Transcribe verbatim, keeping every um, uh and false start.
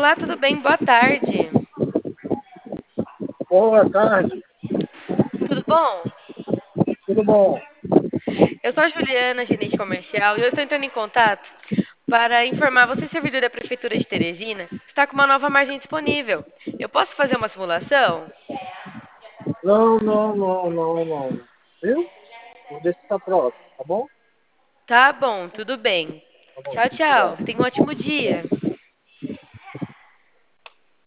Olá, tudo bem? Boa tarde. Boa tarde, Tudo bom? tudo bom? Eu sou a Juliana, gerente comercial, e eu estou entrando em contato para informar você, servidor da Prefeitura de Teresina, que está com uma nova margem disponível. Eu posso fazer uma simulação? Não, não, não, não, não. Viu? Vou deixar para próximo, tá bom? Tá bom, tudo bem. Tá bom, Tchau, tchau. obrigado. Tenha um ótimo dia.